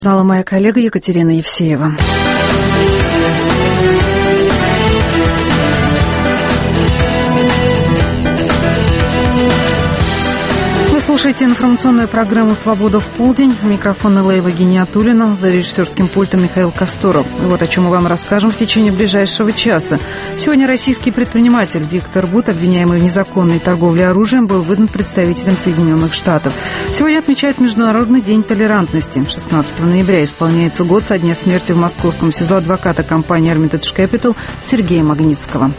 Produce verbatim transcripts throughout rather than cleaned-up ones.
Зала моя коллега Екатерина Евсеева. Слушайте информационную программу «Свобода в полдень». У микрофона Лейла Гениатуллина, за режиссерским пультом Михаил Косторов. И вот о чем мы вам расскажем в течение ближайшего часа. Сегодня российский предприниматель Виктор Бут, обвиняемый в незаконной торговле оружием, был выдан представителем Соединенных Штатов. Сегодня отмечают Международный день толерантности. шестнадцатого ноября исполняется год со дня смерти в московском СИЗО адвоката компании Hermitage Capital Сергея Магнитского.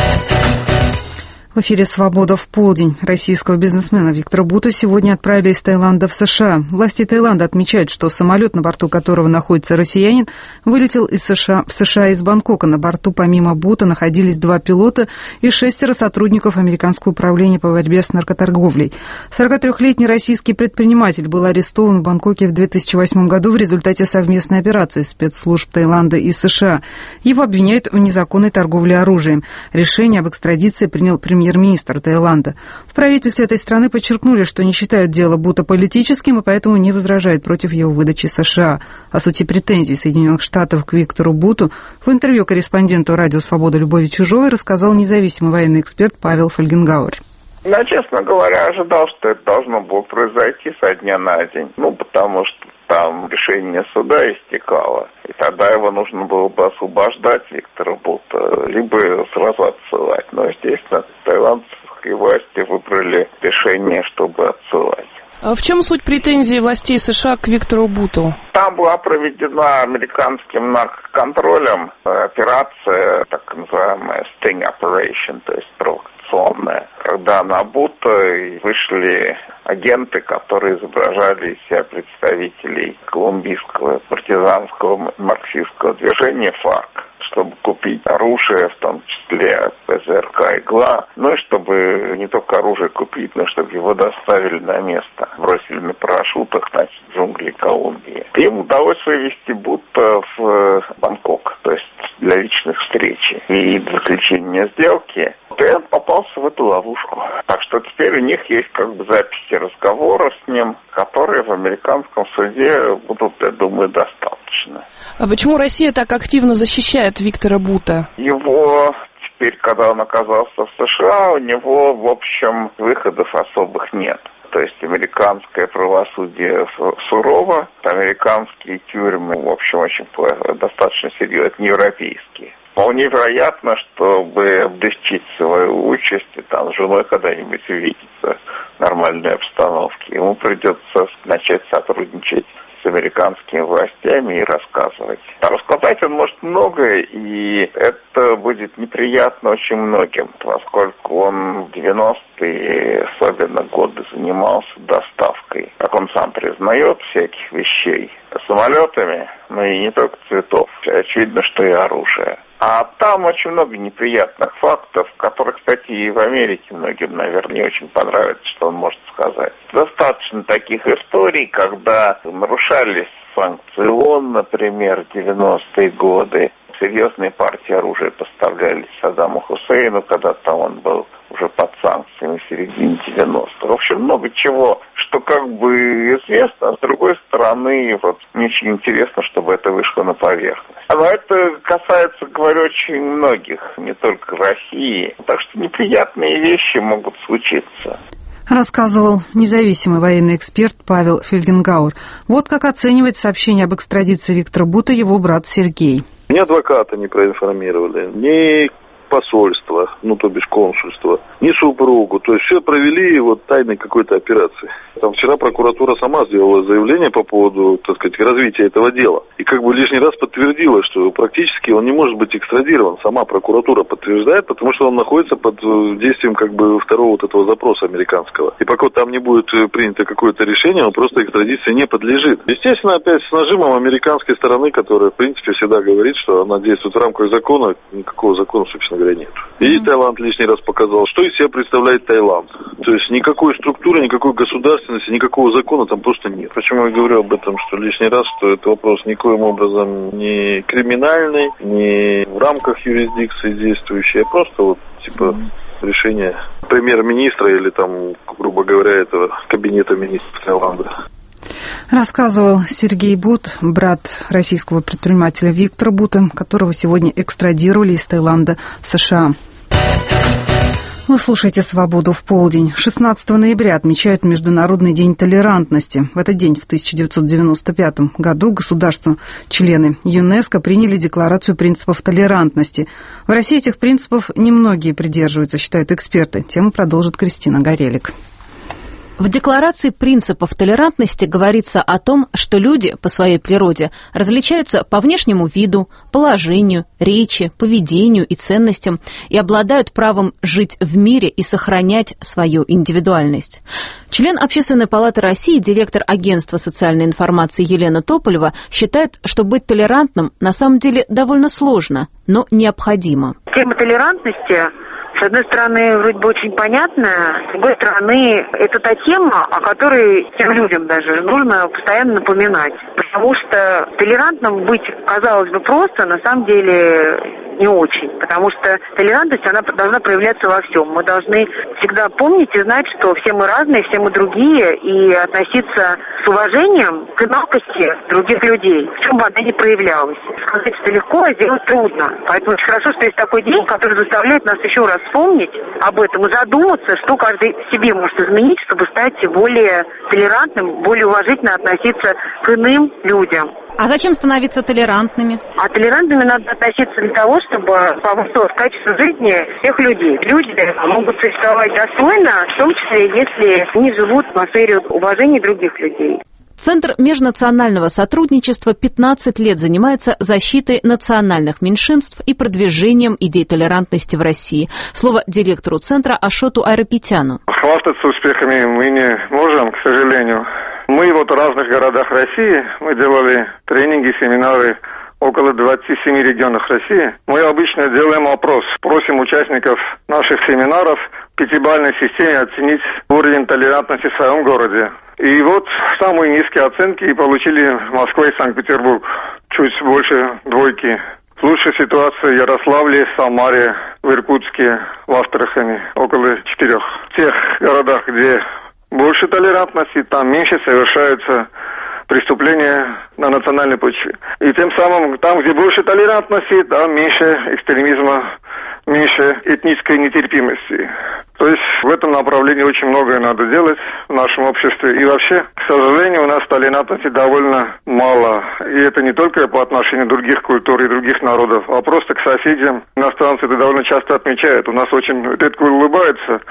В эфире «Свобода в полдень». Российского бизнесмена Виктора Бута сегодня отправили из Таиланда в США. Власти Таиланда отмечают, что самолет, на борту которого находится россиянин, вылетел из США, в США из Бангкока. На борту помимо Бута находились два пилота и шестеро сотрудников Американского управления по борьбе с наркоторговлей. сорокатрёхлетний российский предприниматель был арестован в Бангкоке в две тысячи восьмом году в результате совместной операции спецслужб Таиланда и США. Его обвиняют в незаконной торговле оружием. Решение об экстрадиции принял премьер премьер-министр Таиланда. В правительстве этой страны подчеркнули, что не считают дело Бута политическим и поэтому не возражают против его выдачи США. О сути претензий Соединенных Штатов к Виктору Буту в интервью корреспонденту радио «Свобода» Любови Чужовой рассказал независимый военный эксперт Павел Фольгенгауэр. Я, честно говоря, ожидал, что это должно было произойти со дня на день. Ну, потому что там решение суда истекало. И тогда его нужно было бы освобождать, Виктора Бута, либо сразу отсылать. Но, естественно, таиландские власти выбрали решение, чтобы отсылать. А в чем суть претензий властей США к Виктору Буту? Там была проведена американским наркоконтролем операция, так называемая Sting Operation, то есть провокационная, когда на Бута вышли агенты, которые изображали из себя представителей колумбийского партизанского марксистского движения ФАРК, чтобы купить оружие, в том числе ПЗРК «Игла», ну и чтобы не только оружие купить, но чтобы его доставили на место, бросили на парашютах, значит, в джунгли Колумбии. Им удалось вывести Бута в Бангкок, то есть для личных встреч и заключения сделки. И он попался в эту ловушку. Так что теперь у них есть как бы записи разговоров с ним, которые в американском суде будут, я думаю, достаточно. А почему Россия так активно защищает Виктора Бута? Его теперь, когда он оказался в США, у него, в общем, выходов особых нет. То есть американское правосудие сурово, американские тюрьмы, в общем, очень достаточно серьезные, не европейские. Вполне вероятно, чтобы облегчить свою участь и там с женой когда-нибудь увидеться в нормальной обстановке, ему придется начать сотрудничать с американскими властями и рассказывать. А рассказать он может многое, и это будет неприятно очень многим, поскольку он в девяностые, особенно годы, занимался доставкой, как он сам признает, всяких вещей самолетами, но и не только цветов, очевидно, что и оружие. А там очень много неприятных фактов, которые, кстати, и в Америке многим, наверное, не очень понравится, что он может сказать. Достаточно таких историй, когда нарушались санкции ООН, например, в девяностые годы. Серьезные партии оружия поставлялись Саддаму Хусейну, когда там он был уже под санкциями в середине девяностых. В общем, много чего, что как бы известно, а с другой стороны, вот мне очень интересно, чтобы это вышло на поверхность. Но это касается, говорю, очень многих, не только России. Так что неприятные вещи могут случиться. Рассказывал независимый военный эксперт Павел Фельгенгауэр. Вот как оценивает сообщение об экстрадиции Виктора Бута его брат Сергей. Ни адвоката не проинформировали, ни посольство, ну, то бишь консульство, ни супругу. То есть все провели вот тайной какой-то операции. Там вчера прокуратура сама сделала заявление по поводу, так сказать, развития этого дела. И как бы лишний раз подтвердила, что практически он не может быть экстрадирован. Сама прокуратура подтверждает, потому что он находится под действием как бы второго вот этого запроса американского. И пока там не будет принято какое-то решение, он просто экстрадиции не подлежит. Естественно, опять с нажимом американской стороны, которая, в принципе, всегда говорит, что она действует в рамках закона, никакого закона, собственно говоря, нет. И mm-hmm. Таиланд лишний раз показал, что из себя представляет Таиланд. То есть никакой структуры, никакой государственности, никакого закона там просто нет. Почему я говорю об этом, что лишний раз, что это вопрос никоим образом не криминальный, не в рамках юрисдикции действующий, а просто вот типа mm-hmm. решение премьер-министра или там, грубо говоря, этого кабинета министров Таиланда. Рассказывал Сергей Бут, брат российского предпринимателя Виктора Бута, которого сегодня экстрадировали из Таиланда в США. Вы слушаете «Свободу в полдень». шестнадцатого ноября отмечают Международный день толерантности. В этот день, в тысяча девятьсот девяносто пятом году, государства-члены ЮНЕСКО приняли Декларацию принципов толерантности. В России этих принципов немногие придерживаются, считают эксперты. Тему продолжит Кристина Горелик. В Декларации принципов толерантности говорится о том, что люди по своей природе различаются по внешнему виду, положению, речи, поведению и ценностям и обладают правом жить в мире и сохранять свою индивидуальность. Член Общественной палаты России, директор агентства социальной информации Елена Тополева считает, что быть толерантным на самом деле довольно сложно, но необходимо. Тема толерантности, с одной стороны, вроде бы очень понятная, с другой стороны, это та тема, о которой тем людям даже нужно постоянно напоминать. Потому что толерантным быть, казалось бы, просто, на самом деле не очень. Потому что толерантность, она должна проявляться во всем. Мы должны всегда помнить и знать, что все мы разные, все мы другие, и относиться с уважением к инакости других людей, в чем бы она ни проявлялась. Сказать это легко, а сделать трудно. Поэтому очень хорошо, что есть такой день, который заставляет нас еще раз вспомнить об этом и задуматься, что каждый себе может изменить, чтобы стать более толерантным, более уважительно относиться к иным людям. А зачем становиться толерантными? А толерантными надо относиться для того, чтобы повысить качество жизни всех людей. Люди могут существовать достойно, в том числе, если они живут в атмосфере уважения других людей. Центр межнационального сотрудничества пятнадцать лет занимается защитой национальных меньшинств и продвижением идей толерантности в России. Слово директору центра Ашоту Айрапетяну. Хвастаться успехами мы не можем, к сожалению. Мы вот в разных городах России, мы делали тренинги, семинары около двадцати семи регионах России. Мы обычно делаем опрос, просим участников наших семинаров в пятибалльной системе оценить уровень толерантности в своем городе. И вот самые низкие оценки получили Москва и Санкт-Петербург, чуть больше двойки. Лучшая ситуация в Ярославле, Самаре, в Иркутске, в Астрахани, около четырех. В тех городах, где больше толерантности, там меньше совершаются преступления на национальной почве. И тем самым, там, где больше толерантности, там меньше экстремизма, меньше этнической нетерпимости. То есть в этом направлении очень многое надо делать в нашем обществе. И вообще, к сожалению, у нас толерантности довольно мало. И это не только по отношению других культур и других народов, а просто к соседям. Иностранцы это довольно часто отмечают. У нас очень редко улыбаются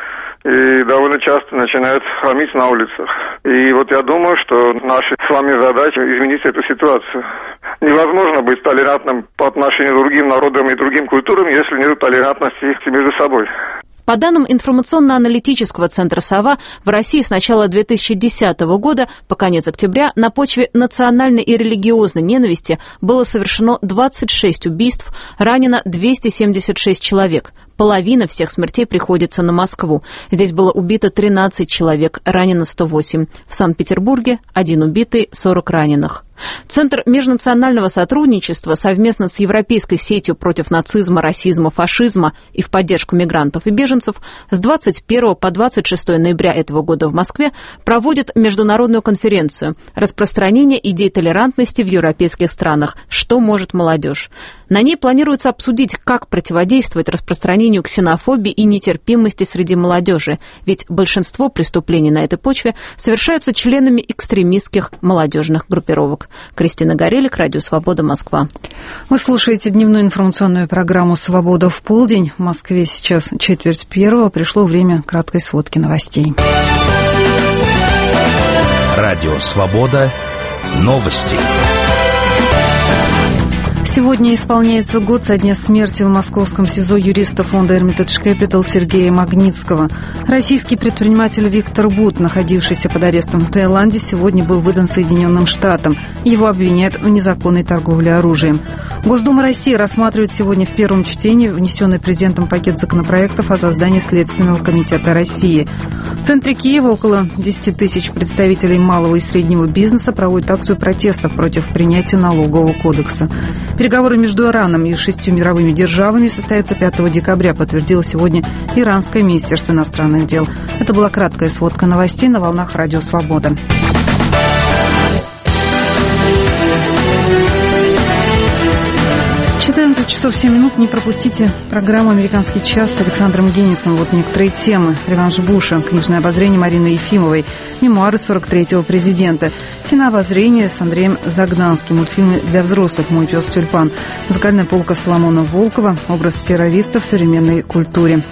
и довольно часто начинают хамить на улицах. И вот я думаю, что наша с вами задача изменить эту ситуацию. Невозможно быть толерантным по отношению к другим народам и другим культурам, если нет толерантности между собой. По данным информационно-аналитического центра «Сова», в России с начала две тысячи десятого года по конец октября на почве национальной и религиозной ненависти было совершено двадцать шесть убийств, ранено двести семьдесят шесть человек. Половина всех смертей приходится на Москву. Здесь было убито тринадцать человек, ранено сто восемь. В Санкт-Петербурге один убитый, сорок раненых. Центр межнационального сотрудничества совместно с Европейской сетью против нацизма, расизма, фашизма и в поддержку мигрантов и беженцев с двадцать первого по двадцать шестое ноября этого года в Москве проводит международную конференцию «Распространение идей толерантности в европейских странах. Что может молодежь?». На ней планируется обсудить, как противодействовать распространению ксенофобии и нетерпимости среди молодежи, ведь большинство преступлений на этой почве совершаются членами экстремистских молодежных группировок. Кристина Горелик, Радио Свобода, Москва. Вы слушаете дневную информационную программу «Свобода в полдень». В Москве сейчас четверть первого. Пришло время краткой сводки новостей. Радио Свобода. Новости. Сегодня исполняется год со дня смерти в московском СИЗО юриста фонда Hermitage Capital Сергея Магнитского. Российский предприниматель Виктор Бут, находившийся под арестом в Таиланде, сегодня был выдан Соединенным Штатам. Его обвиняют в незаконной торговле оружием. Госдума России рассматривает сегодня в первом чтении внесенный президентом пакет законопроектов о создании Следственного комитета России. В центре Киева около десяти тысяч представителей малого и среднего бизнеса проводят акцию протеста против принятия налогового кодекса. Переговоры между Ираном и шестью мировыми державами состоятся пятого декабря, подтвердило сегодня Иранское министерство иностранных дел. Это была краткая сводка новостей на волнах Радио Свобода. часов семь минут. Не пропустите программу «Американский час» с Александром Генисом. Вот некоторые темы. Реванш Буша, книжное обозрение Марины Ефимовой, мемуары сорок третьего президента, кинообозрение с Андреем Загданским, мультфильмы для взрослых «Мой пес Тюльпан», музыкальная полка Соломона Волкова, образ террориста в современной культуре.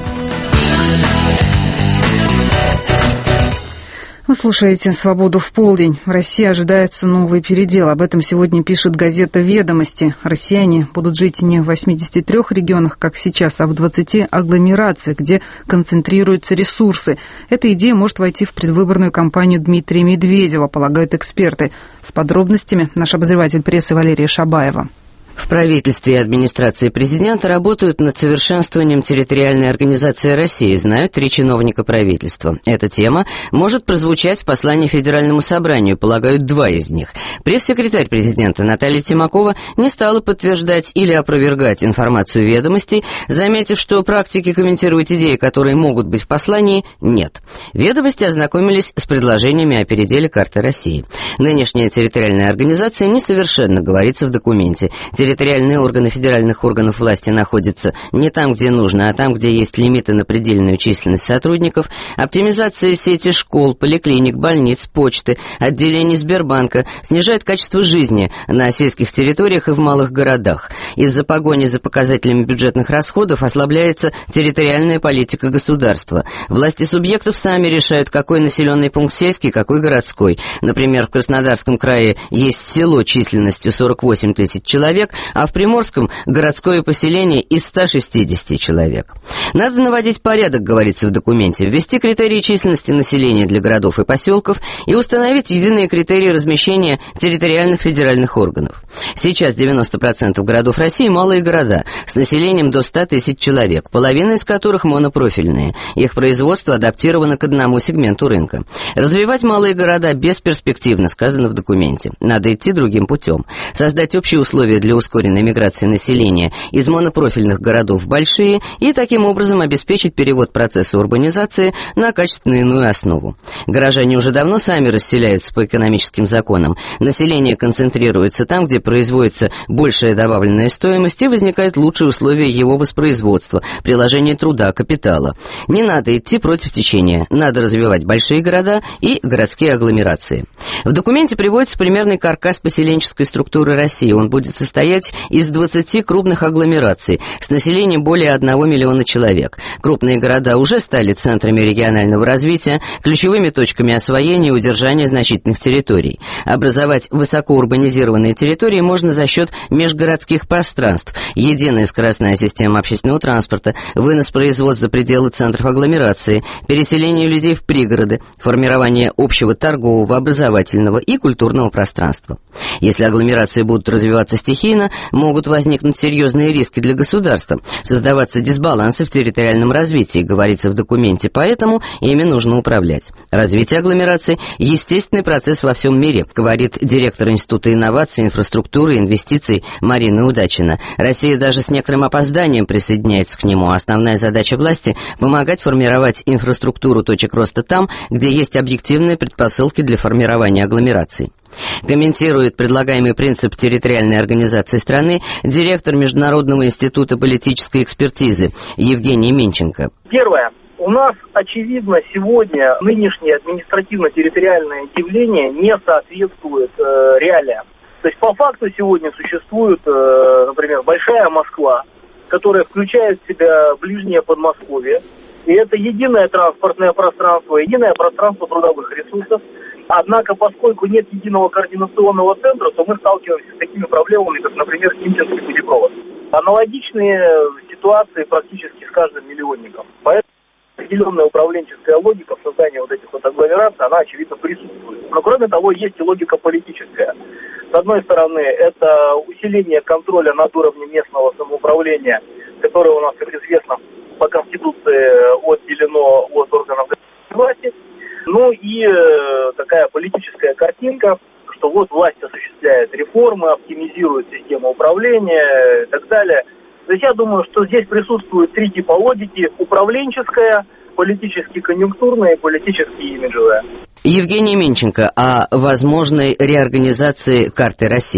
Вы слушаете «Свободу в полдень». В России ожидается новый передел. Об этом сегодня пишет газета «Ведомости». Россияне будут жить не в восьмидесяти трёх регионах, как сейчас, а в двадцати агломерациях, где концентрируются ресурсы. Эта идея может войти в предвыборную кампанию Дмитрия Медведева, полагают эксперты. С подробностями наш обозреватель прессы Валерия Шабаева. В правительстве и администрации президента работают над совершенствованием территориальной организации России, знают три чиновника правительства. Эта тема может прозвучать в послании Федеральному собранию, полагают два из них. Пресс-секретарь президента Наталья Тимакова не стала подтверждать или опровергать информацию «Ведомостей», заметив, что практики комментировать идеи, которые могут быть в послании, нет. «Ведомости» ознакомились с предложениями о переделе карты России. Нынешняя территориальная организация несовершенна, говорится в документе. Территориальные органы федеральных органов власти находятся не там, где нужно, а там, где есть лимиты на предельную численность сотрудников. Оптимизация сети школ, поликлиник, больниц, почты, отделений Сбербанка снижает качество жизни на сельских территориях и в малых городах. Из-за погони за показателями бюджетных расходов ослабляется территориальная политика государства. Власти субъектов сами решают, какой населенный пункт сельский, какой городской. Например, в Краснодарском крае есть село численностью сорок восемь тысяч человек, а в Приморском городское поселение из ста шестидесяти человек. Надо наводить порядок, говорится в документе, ввести критерии численности населения для городов и поселков и установить единые критерии размещения территориальных федеральных органов. Сейчас девяносто процентов городов России – малые города с населением до ста тысяч человек, половина из которых монопрофильные. Их производство адаптировано к одному сегменту рынка. Развивать малые города бесперспективно, сказано в документе. Надо идти другим путем. Создать общие условия для ускоренной миграции населения из монопрофильных городов в большие и таким образом обеспечить перевод процесса урбанизации на качественную иную основу. Горожане уже давно сами расселяются по экономическим законам. Население концентрируется там, где производится большая добавленная стоимость и возникают лучшие условия его воспроизводства, приложение труда, капитала. Не надо идти против течения, надо развивать большие города и городские агломерации. В документе приводится примерный каркас поселенческой структуры России. Он будет состоять из двадцати крупных агломераций с населением более одного миллиона человек. Крупные города уже стали центрами регионального развития, ключевыми точками освоения и удержания значительных территорий. Образовать высокоурбанизированные территории можно за счет межгородских пространств, единая скоростная система общественного транспорта, вынос производств за пределы центров агломерации, переселение людей в пригороды, формирование общего торгового, образовательного и культурного пространства. Если агломерации будут развиваться стихийно, могут возникнуть серьезные риски для государства, создаваться дисбалансы в территориальном развитии, говорится в документе, поэтому ими нужно управлять. Развитие агломераций – естественный процесс во всем мире, говорит директор Института инноваций, инфраструктуры и инвестиций Марина Удачина. Россия даже с некоторым опозданием присоединяется к нему. Основная задача власти – помогать формировать инфраструктуру точек роста там, где есть объективные предпосылки для формирования агломераций. Комментирует предлагаемый принцип территориальной организации страны директор Международного института политической экспертизы Евгений Минченко. Первое. У нас, очевидно, сегодня нынешнее административно-территориальное явление не соответствует э, реалиям. То есть по факту сегодня существует, э, например, Большая Москва, которая включает в себя ближнее Подмосковье. И это единое транспортное пространство, единое пространство трудовых ресурсов. Однако, поскольку нет единого координационного центра, то мы сталкиваемся с такими проблемами, как, например, Химкинский путепровод. Аналогичные ситуации практически с каждым миллионником. Поэтому определенная управленческая логика в создании вот этих вот агломераций, она, очевидно, присутствует. Но, кроме того, есть и логика политическая. С одной стороны, это усиление контроля над уровнем местного самоуправления, которое у нас, как известно, по Конституции отделено от органов власти. Ну и э, такая политическая картинка, что вот власть осуществляет реформы, оптимизирует систему управления и так далее. То есть я думаю, что здесь присутствуют три типа логики: управленческая, политически конъюнктурная и политически имиджевая. Евгений Минченко о возможной реорганизации карты России.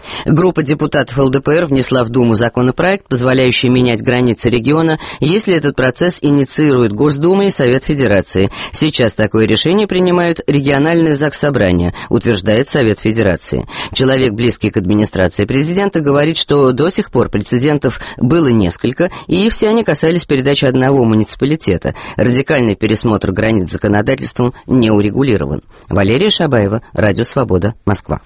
Группа депутатов эл дэ пэ эр внесла в Думу законопроект, позволяющий менять границы региона, если этот процесс инициирует Госдума и Совет Федерации. Сейчас такое решение принимают региональные заксобрания, утверждает Совет Федерации. Человек, близкий к администрации президента, говорит, что до сих пор прецедентов было несколько, и все они касались передачи одного муниципалитета. Радикальный пересмотр границ законодательством не урегулирован. Валерия Шабаева, Радио Свобода, Москва.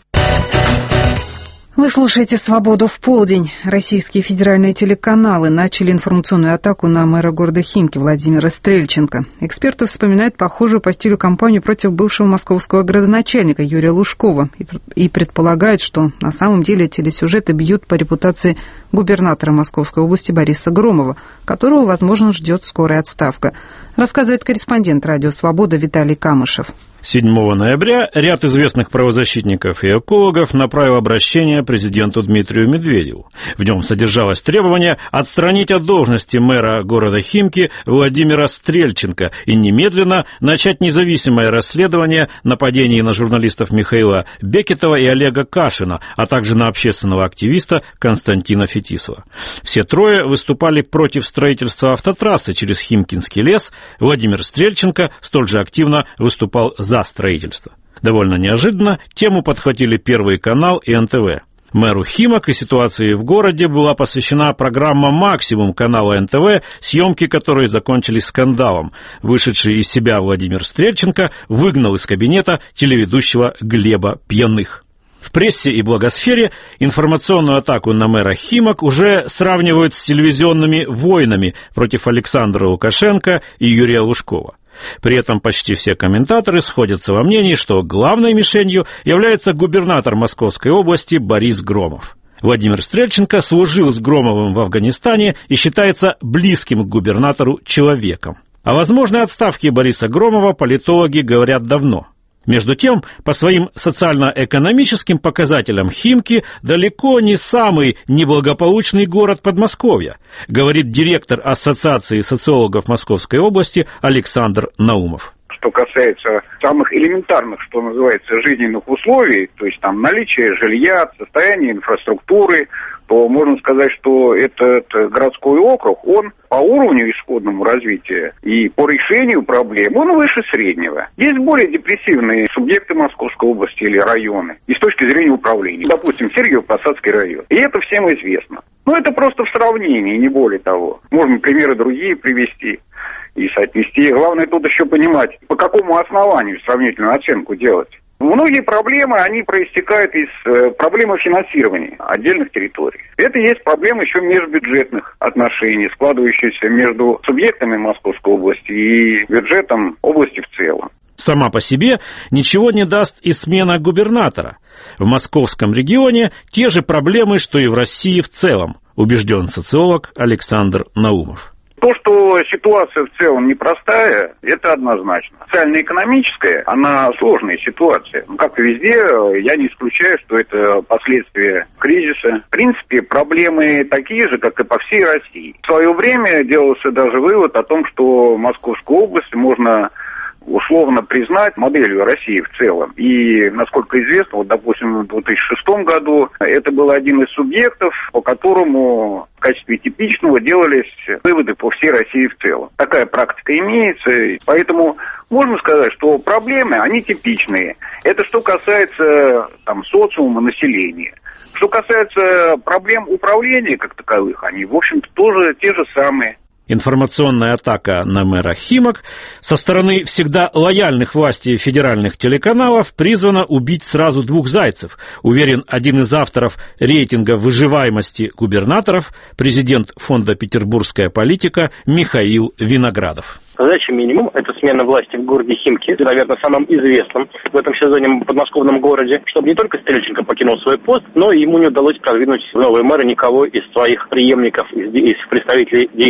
Вы слушаете «Свободу в полдень». Российские федеральные телеканалы начали информационную атаку на мэра города Химки Владимира Стрельченко. Эксперты вспоминают похожую по стилю кампанию против бывшего московского градоначальника Юрия Лужкова и предполагают, что на самом деле телесюжеты бьют по репутации губернатора Московской области Бориса Громова, которого, возможно, ждет скорая отставка. Рассказывает корреспондент «Радио Свобода» Виталий Камышев. седьмого ноября ряд известных правозащитников и экологов направил обращение президенту Дмитрию Медведеву. В нем содержалось требование отстранить от должности мэра города Химки Владимира Стрельченко и немедленно начать независимое расследование нападений на журналистов Михаила Бекетова и Олега Кашина, а также на общественного активиста Константина Фетисова. Все трое выступали против строительства автотрассы через Химкинский лес. Владимир Стрельченко столь же активно выступал за строительство. Довольно неожиданно тему подхватили Первый канал и эн тэ вэ. Мэру Химок и ситуации в городе была посвящена программа «Максимум» канала эн тэ вэ, съемки которой закончились скандалом. Вышедший из себя Владимир Стрельченко выгнал из кабинета телеведущего Глеба Пьяных. В прессе и благосфере информационную атаку на мэра Химок уже сравнивают с телевизионными войнами против Александра Лукашенко и Юрия Лужкова. При этом почти все комментаторы сходятся во мнении, что главной мишенью является губернатор Московской области Борис Громов. Владимир Стрельченко служил с Громовым в Афганистане и считается близким к губернатору человеком. О возможной отставке Бориса Громова политологи говорят давно. Между тем, по своим социально-экономическим показателям Химки далеко не самый неблагополучный город Подмосковья, говорит директор Ассоциации социологов Московской области Александр Наумов. Что касается самых элементарных, что называется, жизненных условий, то есть там наличие жилья, состояние инфраструктуры, то можно сказать, что этот городской округ, он по уровню исходному развития и по решению проблем, он выше среднего. Есть более депрессивные субъекты Московской области или районы, и с точки зрения управления. Допустим, Сергиево-Посадский район. И это всем известно. Но это просто в сравнении, не более того. Можно примеры другие привести и соотнести. Главное тут еще понимать, по какому основанию сравнительную оценку делать. Многие проблемы, они проистекают из э, проблемы финансирования отдельных территорий. Это есть проблема еще межбюджетных отношений, складывающиеся между субъектами Московской области и бюджетом области в целом. Сама по себе ничего не даст и смена губернатора. В московском регионе те же проблемы, что и в России в целом, убежден социолог Александр Наумов. То, что ситуация в целом непростая, это однозначно. Социально-экономическая, она сложная ситуация. Как и везде, я не исключаю, что это последствия кризиса. В принципе, проблемы такие же, как и по всей России. В свое время делался даже вывод о том, что Московскую область можно условно признать моделью России в целом. И, насколько известно, вот, допустим, в две тысячи шестом году это был один из субъектов, по которому в качестве типичного делались выводы по всей России в целом. Такая практика имеется, поэтому можно сказать, что проблемы, они типичные. Это что касается там, социума, населения. Что касается проблем управления как таковых, они, в общем-то, тоже те же самые. Информационная атака на мэра Химок со стороны всегда лояльных власти федеральных телеканалов призвана убить сразу двух зайцев, уверен один из авторов рейтинга выживаемости губернаторов, президент фонда «Петербургская политика» Михаил Виноградов. Задача минимум – это смена власти в городе Химки, наверное, самым известным в этом сезоне подмосковном городе, чтобы не только Стрельченко покинул свой пост, но и ему не удалось продвинуть в новые мэры никого из своих преемников, из представителей действующих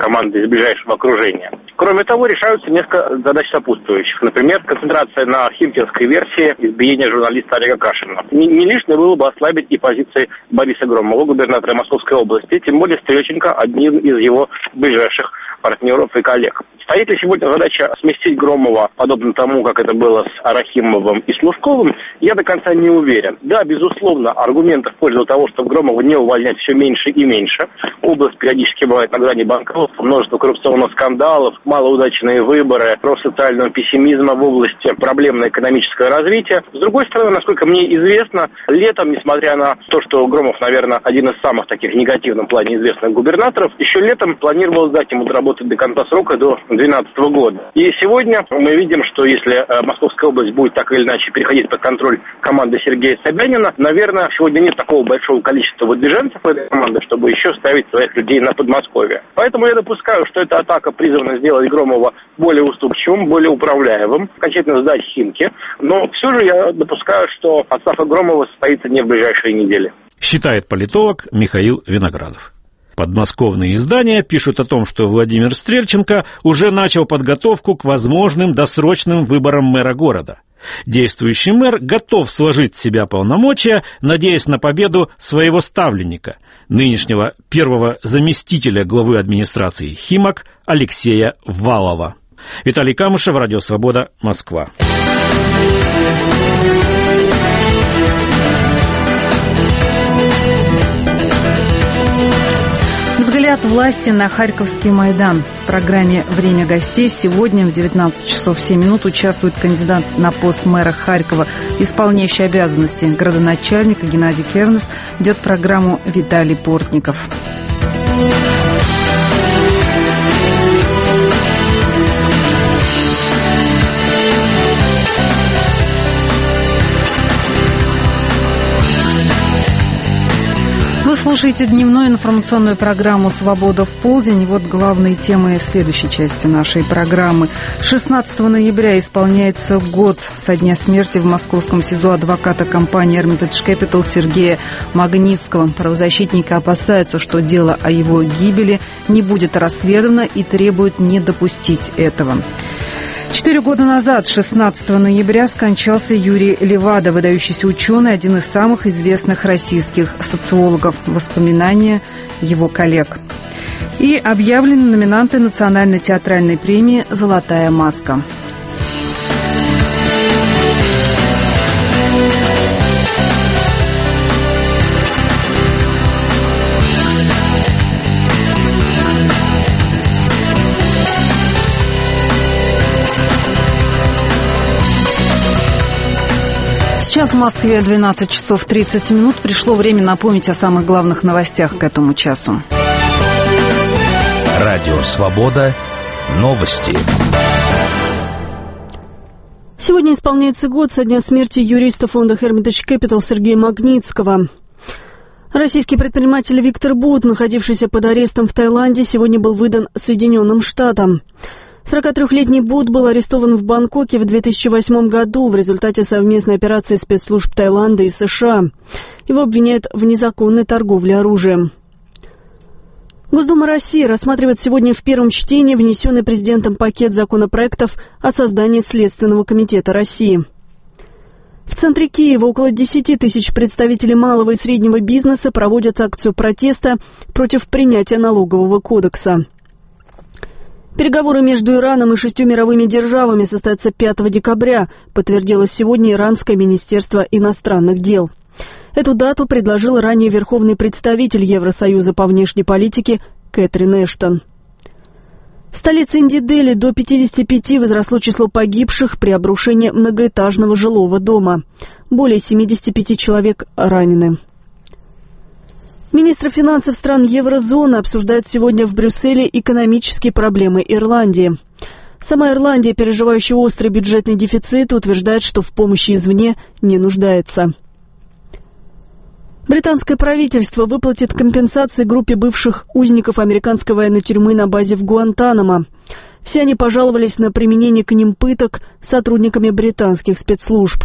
команды из ближайшего окружения. Кроме того, решаются несколько задач сопутствующих. Например, концентрация на химкинской версии избиения журналиста Олега Кашина. Не, не лишнее было бы ослабить и позиции Бориса Громова, губернатора Московской области, тем более Стрельченко одним из его ближайших партнеров и коллег. Стоит ли сегодня задача сместить Громова, подобно тому, как это было с Арахимовым и Слушковым, я до конца не уверен. Да, безусловно, аргументов в пользу того, что Громова не увольнять, все меньше и меньше. Область периодически бывает на грани банкротства, множество коррупционных скандалов, малоудачные выборы, рост социального пессимизма в области проблемное экономическое развитие. С другой стороны, насколько мне известно, летом, несмотря на то, что Громов, наверное, один из самых таких в негативном плане известных губернаторов, еще летом планировалось дать ему работать до конца срока, до две тысячи двенадцатого года. И сегодня мы видим, что если Московская область будет так или иначе переходить под контроль команды Сергея Собянина, наверное, сегодня нет такого большого количества выдвиженцев этой команды, чтобы еще ставить своих людей на Подмосковье. Поэтому я допускаю, что эта атака призвана сделать Громова более уступчивым, более управляемым, окончательно сдать Химки. Но все же я допускаю, что отставка Громова состоится не в ближайшие недели. Считает политолог Михаил Виноградов. Подмосковные издания пишут о том, что Владимир Стрельченко уже начал подготовку к возможным досрочным выборам мэра города. Действующий мэр готов сложить с себя полномочия, надеясь на победу своего ставленника, нынешнего первого заместителя главы администрации Химок Алексея Валова. Виталий Камышев, Радио Свобода, Москва. Взгляд власти на Харьковский Майдан. В программе «Время гостей» сегодня в девятнадцать часов семь минут участвует кандидат на пост мэра Харькова, исполняющий обязанности градоначальника Геннадий Кернес. Ведет программу Виталий Портников. Вы слушаете дневную информационную программу «Свобода в полдень». И вот главные темы следующей части нашей программы. шестнадцатого ноября исполняется год со дня смерти в московском СИЗО адвоката компании Hermitage Capital Сергея Магнитского. Правозащитники опасаются, что дело о его гибели не будет расследовано и требуют не допустить этого. Четыре года назад, шестнадцатого ноября, скончался Юрий Левада, выдающийся ученый, один из самых известных российских социологов. Воспоминания его коллег. И объявлены номинанты Национальной театральной премии «Золотая маска». Сейчас в Москве двенадцать часов тридцать минут. Пришло время напомнить о самых главных новостях к этому часу. Радио «Свобода». Новости. Сегодня исполняется год со дня смерти юриста фонда Hermitage Capital Сергея Магнитского. Российский предприниматель Виктор Бут, находившийся под арестом в Таиланде, сегодня был выдан Соединенным Штатам. сорокатрёхлетний Бут был арестован в Бангкоке в две тысячи восьмом году в результате совместной операции спецслужб Таиланда и США. Его обвиняют в незаконной торговле оружием. Госдума России рассматривает сегодня в первом чтении внесенный президентом пакет законопроектов о создании Следственного комитета России. В центре Киева около десяти тысяч представителей малого и среднего бизнеса проводят акцию протеста против принятия налогового кодекса. Переговоры между Ираном и шестью мировыми державами состоятся пятого декабря, подтвердило сегодня Иранское министерство иностранных дел. Эту дату предложил ранее верховный представитель Евросоюза по внешней политике Кэтрин Эштон. В столице Индии Дели до пятидесяти пяти возросло число погибших при обрушении многоэтажного жилого дома. Более семидесяти пяти человек ранены. Министры финансов стран еврозоны обсуждают сегодня в Брюсселе экономические проблемы Ирландии. Сама Ирландия, переживающая острый бюджетный дефицит, утверждает, что в помощи извне не нуждается. Британское правительство выплатит компенсации группе бывших узников американской военной тюрьмы на базе в Гуантанамо. Все они пожаловались на применение к ним пыток сотрудниками британских спецслужб.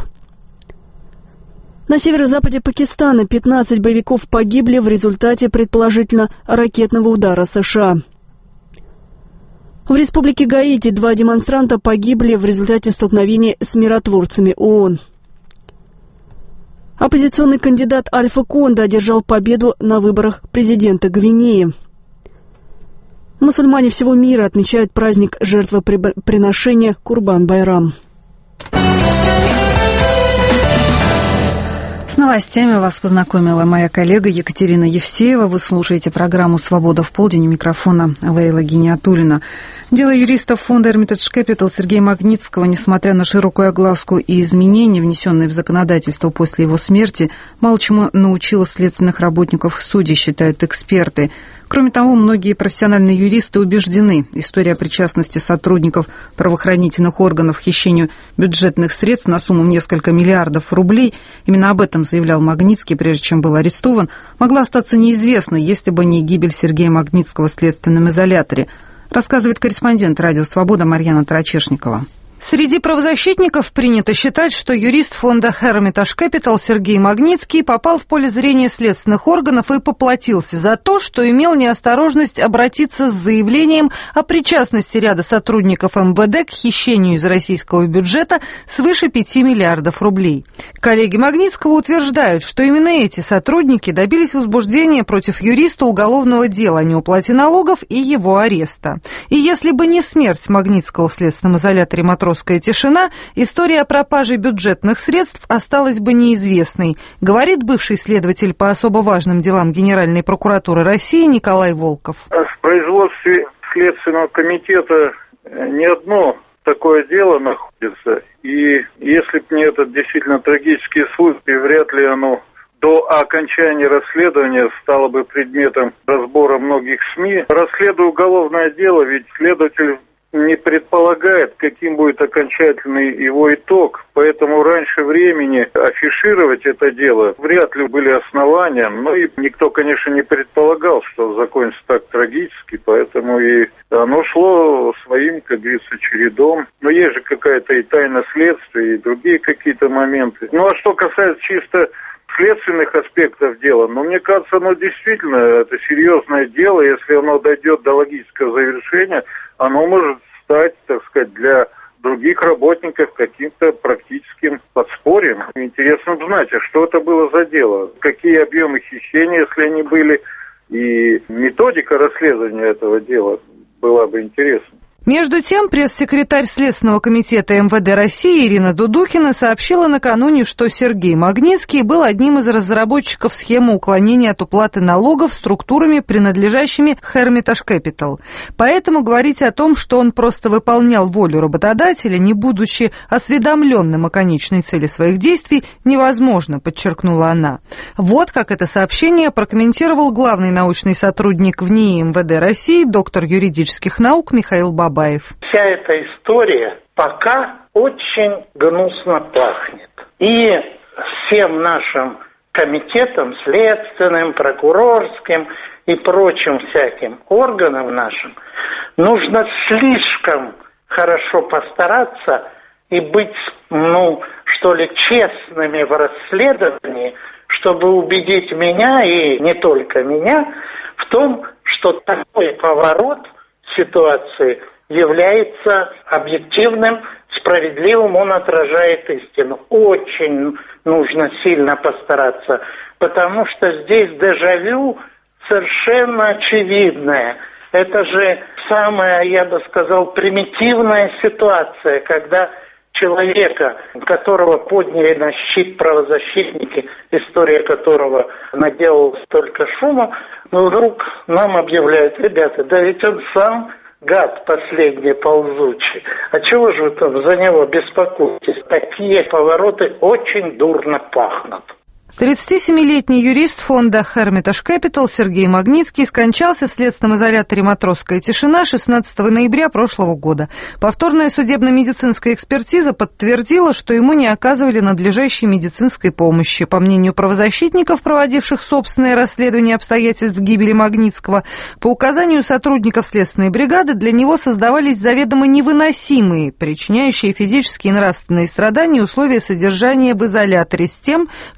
На северо-западе Пакистана пятнадцать боевиков погибли в результате, предположительно, ракетного удара США. В республике Гаити два демонстранта погибли в результате столкновения с миротворцами ООН. Оппозиционный кандидат Альфа Кондо одержал победу на выборах президента Гвинеи. Мусульмане всего мира отмечают праздник жертвоприношения Курбан-Байрам. С новостями вас познакомила моя коллега Екатерина Евсеева. Вы слушаете программу «Свобода в полдень». У микрофона Лейла Гиниатуллина. Дело юристов фонда Hermitage Capital Сергея Магнитского, несмотря на широкую огласку и изменения, внесенные в законодательство после его смерти, мало чему научило следственных работников судей, считают эксперты. Кроме того, многие профессиональные юристы убеждены, история причастности сотрудников правоохранительных органов к хищению бюджетных средств на сумму в несколько миллиардов рублей, именно об этом заявлял Магнитский, прежде чем был арестован, могла остаться неизвестной, если бы не гибель Сергея Магнитского в следственном изоляторе, рассказывает корреспондент «Радио Свобода» Марьяна Тарачешникова. Среди правозащитников принято считать, что юрист фонда Hermitage Capital Сергей Магнитский попал в поле зрения следственных органов и поплатился за то, что имел неосторожность обратиться с заявлением о причастности ряда сотрудников эм вэ дэ к хищению из российского бюджета свыше пяти миллиардов рублей. Коллеги Магнитского утверждают, что именно эти сотрудники добились возбуждения против юриста уголовного дела о неуплате налогов и его ареста. И если бы не смерть Магнитского в следственном изоляторе «Матрос тишина», история о пропаже бюджетных средств осталась бы неизвестной, говорит бывший следователь по особо важным делам Генеральной прокуратуры России Николай Волков. В производстве Следственного комитета не одно такое дело находится, и если бы не этот действительно трагический случай, вряд ли оно до окончания расследования стало бы предметом разбора многих СМИ. Расследуя уголовное дело, ведь следователь не предполагает, каким будет окончательный его итог, поэтому раньше времени афишировать это дело вряд ли были основания, но и никто, конечно, не предполагал, что закончится так трагически, поэтому и оно шло своим, как говорится, чередом. Но есть же какая-то и тайна следствия, и другие какие-то моменты. Ну а что касается чисто следственных аспектов дела, но мне кажется, оно действительно это серьезное дело, если оно дойдет до логического завершения, оно может стать, так сказать, для других работников каким-то практическим подспорьем. Интересно знать, а что это было за дело, какие объемы хищения, если они были, и методика расследования этого дела была бы интересна. Между тем, пресс-секретарь Следственного комитета эм вэ дэ России Ирина Дудукина сообщила накануне, что Сергей Магнитский был одним из разработчиков схемы уклонения от уплаты налогов структурами, принадлежащими Hermitage Capital. Поэтому говорить о том, что он просто выполнял волю работодателя, не будучи осведомленным о конечной цели своих действий, невозможно, подчеркнула она. Вот как это сообщение прокомментировал главный научный сотрудник в НИИ эм вэ дэ России, доктор юридических наук Михаил Бабаев. Вся эта история пока очень гнусно пахнет. И всем нашим комитетам, следственным, прокурорским и прочим всяким органам нашим нужно слишком хорошо постараться и быть, ну, что ли, честными в расследовании, чтобы убедить меня и не только меня в том, что такой поворот ситуации является объективным, справедливым, он отражает истину. Очень нужно сильно постараться, потому что здесь дежавю совершенно очевидное. Это же самая, я бы сказал, примитивная ситуация, когда человека, которого подняли на щит правозащитники, история которого наделала столько шума, но вдруг нам объявляют: ребята, да ведь он сам гад последний ползучий. А чего же вы там за него беспокоитесь? Такие повороты очень дурно пахнут. тридцатисемилетний юрист фонда Hermitage Capital Сергей Магнитский скончался в следственном изоляторе «Матросская тишина» шестнадцатого ноября прошлого года. Повторная судебно-медицинская экспертиза подтвердила, что ему не оказывали надлежащей медицинской помощи. По мнению правозащитников, проводивших собственное расследование обстоятельств гибели Магнитского, по указанию сотрудников следственной бригады для него создавались заведомо невыносимые, причиняющие физические и нравственные страдания условия содержания в изоляторе с тем, чтобы добиться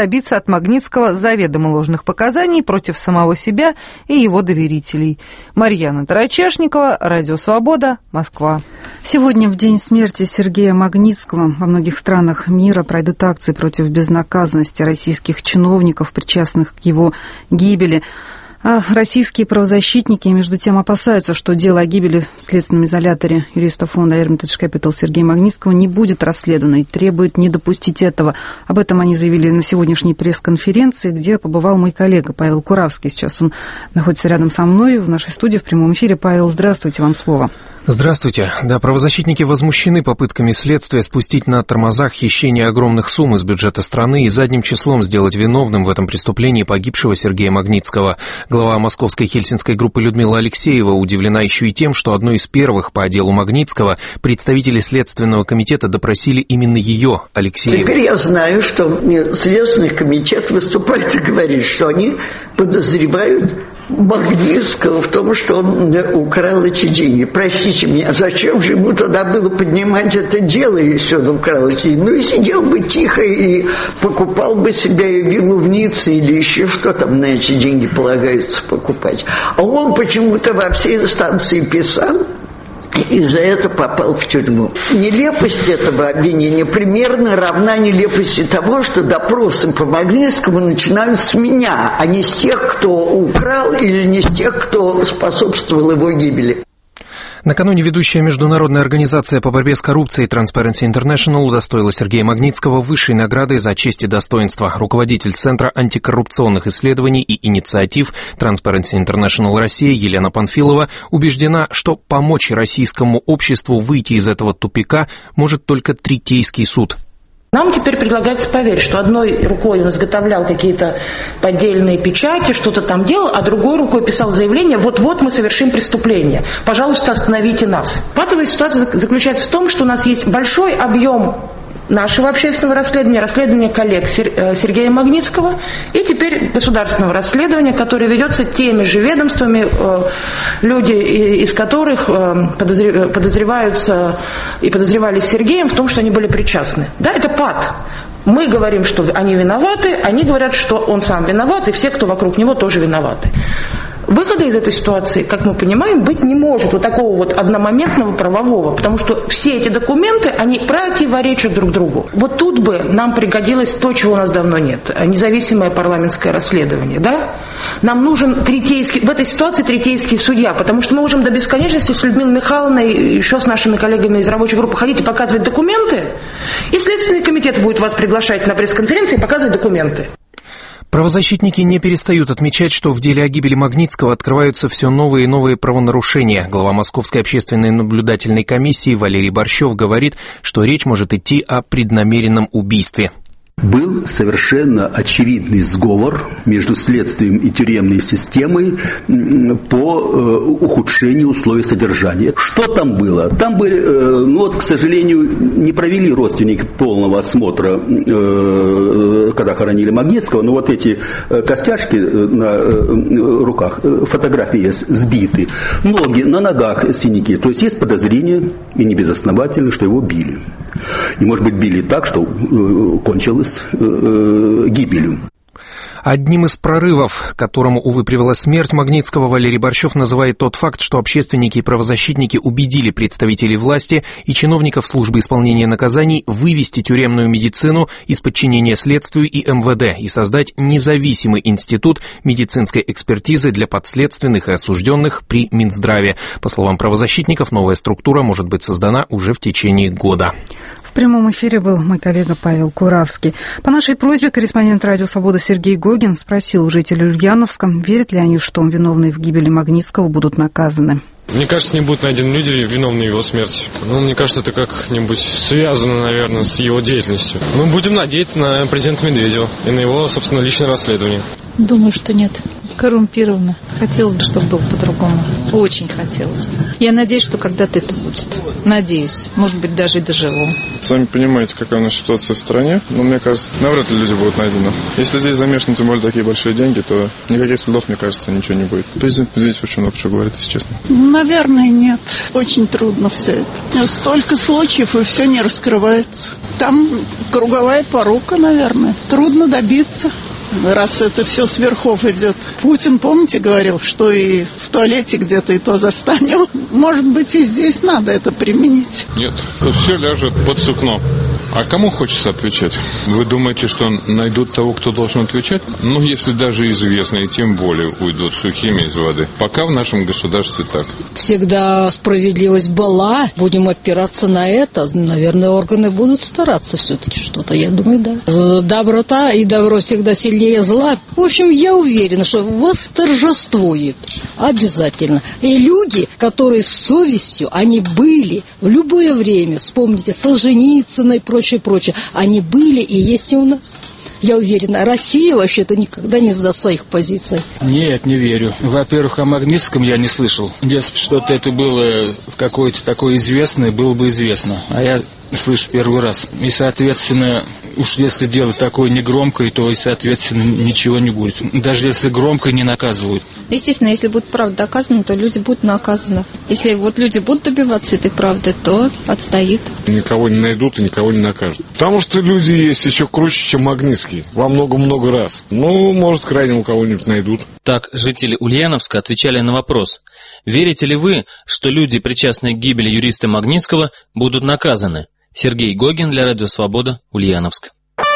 добиться от Магнитского заведомо ложных показаний против самого себя и его доверителей. Марьяна Тарачешникова, Радио Свобода, Москва. Сегодня, в день смерти Сергея Магнитского, во многих странах мира пройдут акции против безнаказанности российских чиновников, причастных к его гибели. А российские правозащитники, между тем, опасаются, что дело о гибели в следственном изоляторе юриста фонда Hermitage Capital Сергея Магнитского не будет расследовано и требуют не допустить этого. Об этом они заявили на сегодняшней пресс-конференции, где побывал мой коллега Павел Куравский. Сейчас он находится рядом со мной в нашей студии в прямом эфире. Павел, здравствуйте, вам слово. Здравствуйте. Да, правозащитники возмущены попытками следствия спустить на тормозах хищение огромных сумм из бюджета страны и задним числом сделать виновным в этом преступлении погибшего Сергея Магнитского. Глава московской хельсинской группы Людмила Алексеева удивлена еще и тем, что одной из первых по делу Магнитского представители Следственного комитета допросили именно ее, Алексееву. Теперь я знаю, что Следственный комитет выступает и говорит, что они подозревают Магнитского в том, что он украл эти деньги. Простите меня, зачем же ему тогда было поднимать это дело, если он украл эти деньги? Ну и сидел бы тихо и покупал бы себе виллу в Ницце или еще что там на эти деньги полагается покупать. А он почему-то во все инстанции писал, и за это попал в тюрьму. Нелепость этого обвинения примерно равна нелепости того, что допросы по Магнитскому начинают с меня, а не с тех, кто украл, или не с тех, кто способствовал его гибели. Накануне ведущая международная организация по борьбе с коррупцией Transparency International удостоила Сергея Магнитского высшей наградой за честь и достоинство. Руководитель Центра антикоррупционных исследований и инициатив Transparency International Россия Елена Панфилова убеждена, что помочь российскому обществу выйти из этого тупика может только Третейский суд. Нам теперь предлагается поверить, что одной рукой он изготовлял какие-то поддельные печати, что-то там делал, а другой рукой писал заявление: вот-вот мы совершим преступление, пожалуйста, остановите нас. Патовая ситуация заключается в том, что у нас есть большой объем нашего общественного расследования, расследования коллег Сергея Магнитского и теперь государственного расследования, которое ведется теми же ведомствами, люди из которых подозреваются и подозревались Сергеем в том, что они были причастны. Да, это ПАТ. Мы говорим, что они виноваты, они говорят, что он сам виноват, и все, кто вокруг него, тоже виноваты. Выхода из этой ситуации, как мы понимаем, быть не может, вот такого вот одномоментного правового, потому что все эти документы, они противоречат друг другу. Вот тут бы нам пригодилось то, чего у нас давно нет, независимое парламентское расследование, да? Нам нужен третейский, в этой ситуации третейский судья, потому что мы можем до бесконечности с Людмилой Михайловной, еще с нашими коллегами из рабочей группы ходить и показывать документы, и Следственный комитет будет вас приглашать на пресс-конференции и показывать документы. Правозащитники не перестают отмечать, что в деле о гибели Магнитского открываются все новые и новые правонарушения. Глава Московской общественной наблюдательной комиссии Валерий Борщев говорит, что речь может идти о преднамеренном убийстве. Был совершенно очевидный сговор между следствием и тюремной системой по э, ухудшению условий содержания. Что там было? Там были, э, ну вот, к сожалению, не провели родственники полного осмотра, э, когда хоронили Магнитского, но вот эти э, костяшки на э, руках, э, фотографии сбиты, ноги, на ногах синяки. То есть есть подозрение, и не безосновательно, что его били. И, может быть, били так, что э, кончилось гибелью. Одним из прорывов, к которому, увы, привела смерть Магнитского, Валерий Борщев называет тот факт, что общественники и правозащитники убедили представителей власти и чиновников службы исполнения наказаний вывести тюремную медицину из подчинения следствию и эм вэ дэ и создать независимый институт медицинской экспертизы для подследственных и осужденных при Минздраве. По словам правозащитников, новая структура может быть создана уже в течение года. В прямом эфире был мой коллега Павел Куравский. По нашей просьбе корреспондент «Радио Свобода» Сергей Гогин спросил у жителей Ульяновска, верят ли они, что виновные в гибели Магнитского будут наказаны. Мне кажется, не будут найдены люди, виновные в его смерти. Ну, мне кажется, это как-нибудь связано, наверное, с его деятельностью. Мы будем надеяться на президента Медведева и на его, собственно, личное расследование. Думаю, что нет. Коррумпировано. Хотелось бы, чтобы было по-другому. Очень хотелось бы. Я надеюсь, что когда-то это будет. Надеюсь. Может быть, даже и доживу. Сами понимаете, какая у нас ситуация в стране. Но мне кажется, навряд ли люди будут найдены. Если здесь замешаны, тем более, такие большие деньги, то никаких следов, мне кажется, ничего не будет. Президент Медведев очень много чего говорит, если честно. Наверное, нет. Очень трудно все это. Столько случаев, и все не раскрывается. там круговая порука, наверное. Трудно добиться, раз это все с верхов идет. Путин, помните, говорил, что и в туалете где-то и то застанем. Может быть, и здесь надо это применить. Нет, тут все ляжет под сукно. А кому хочется отвечать? Вы думаете, что найдут того, кто должен отвечать? Ну, если даже известные, тем более уйдут сухими из воды. Пока в нашем государстве так. Всегда справедливость была. Будем опираться на это. Наверное, органы будут стараться все-таки что-то. Я думаю, да. Доброта и добро всегда сильнее зла. В общем, я уверена, что восторжествует. Обязательно. И люди, которые с совестью, они были в любое время. Вспомните, Солженицына и прочее. Прочее, прочее. Они были и есть и у нас. Я уверена, Россия вообще-то никогда не сдаст своих позиций. Нет, не верю. Во-первых, о Магнитском я не слышал. Дескать, что-то это было какое-то такое известное, было бы известно. А я слышу первый раз. И, соответственно, уж если делать такое негромкое, то и, соответственно, ничего не будет. Даже если громко не наказывают. Естественно, если будет правда доказана, то люди будут наказаны. Если вот люди будут добиваться этой правды, то отстоит. Никого не найдут и никого не накажут. Потому что люди есть еще круче, чем Магнитский. Во много-много раз. Ну, может, крайнего кого-нибудь найдут. Так жители Ульяновска отвечали на вопрос: верите ли вы, что люди, причастные к гибели юриста Магнитского, будут наказаны? Сергей Гогин для Радио Свобода, Ульяновск.